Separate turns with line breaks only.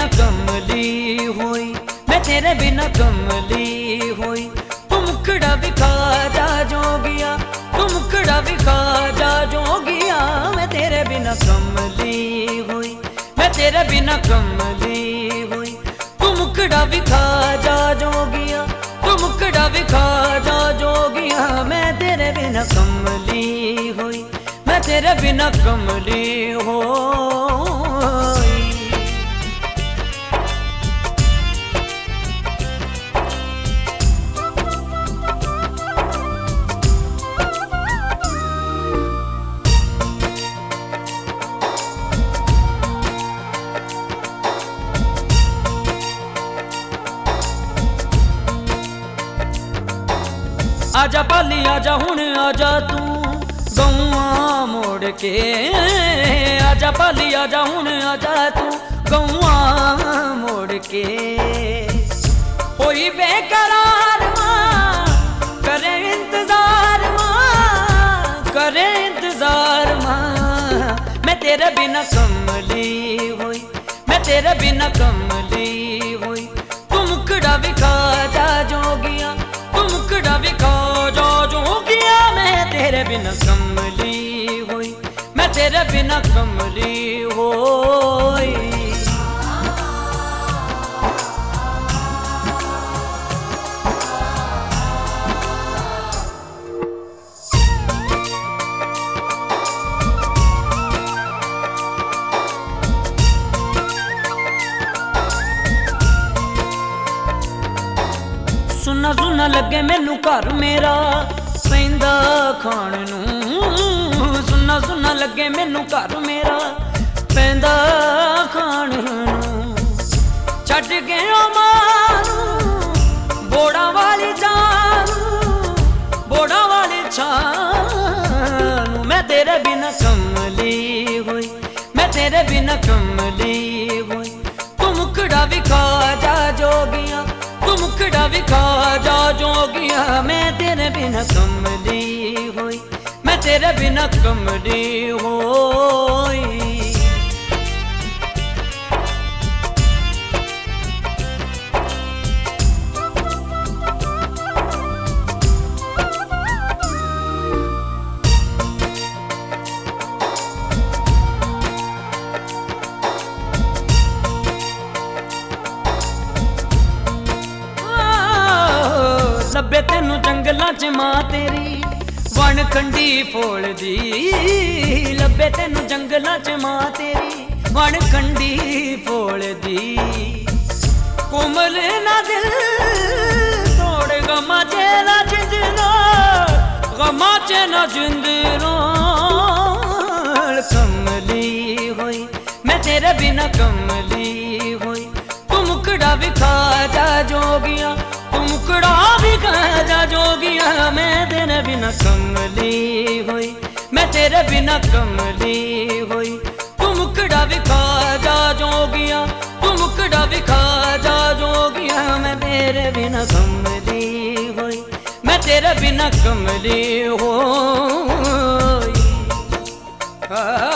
बिना कमली हुई, मैं तेरे बिना कमली हुई। तू मुखड़ा विखा जा जोगिया, तू मुखड़ा विखा जा जोगिया, मैं तेरे बिना कमली हुई, मैं तेरे बिना कमली हुई। तू मुखड़ा विखा जा जोगिया, तू मुखड़ा विखा जा जोगिया, मैं तेरे बिना कमली हुई, मैं तेरे बिना कमली होई। आजा पाली आजा हुण आजा तू गौआ मोड़ के, आजा पाली आजा हुण आजा तू गौआ मोड़ के। कोई बेकरार मां करे इंतजार, मां करे इंतजार मां, मैं तेरे बिना कमली हुई, मैं तेरे बिना कमली हुई। तू मुखड़ा विखा जा जोगिया, तू मुखड़ा विखा जा जोगिया, मैं तेरे बिना कमली हुई, मैं तेरे बिना कमली होई। सुना सुना लगे मैनू घर मेरा पैंदा खाण नूं, सुना सुना लगे मैनू घर मेरा पैंदा खाण नूं। छड्ड गया मानू बोड़ा वाली जानू, बोड़ा वाली छानू, मैं तेरे बिना कमली हुई, मैं तेरे बिना कमली हुई। तू मुखड़ा विखा जा जोगिया, तू मुखड़ा विखा जा जोगिया, मैं तेरे बिना कमली हुई, मैं तेरे बिना कमली होई। ਲੱਭੇ ਤੈਨੂੰ ਜੰਗਲਾਂ 'ਚ ਮਾਂ ਤੇਰੀ ਵਣ ਖੰਡੀ ਫੋਲਦੀ, ਲੱਭੇ ਤੈਨੂੰ ਜੰਗਲਾਂ 'ਚ ਮਾਂ ਤੇਰੀ ਵਣ ਖੰਡੀ ਫੋਲਦੀ। ਕੋਮਲ ਨਾ ਦਿਲ ਤੋੜ ਗਮਾਂ 'ਚ ਨਾ ਜਿੰਦ ਨਾਲ, ਗਮਾਂ 'ਚ ਨਾ ਜਿੰਦ ਨਾਲ ਕਮਲੀ ਹੋਈ, ਮੈਂ ਤੇਰੇ ਬਿਨਾ ਕਮਲੀ ਹੋਈ। ਤੂੰ ਮੁਖੜਾ ਵਿਖਾ ਜਾ ਜੋਗੀਆਂ, तू मुखड़ा विखा जा जोगिया, मैं तेरे बिना कमली हुई, मैं तेरे बिना कमली हुई। तू मुखड़ा विखा जा जोगिया, तू मुखड़ा विखा जा जोगिया, मैं तेरे बिना कमली हुई, मैं तेरे बिना कमली होई।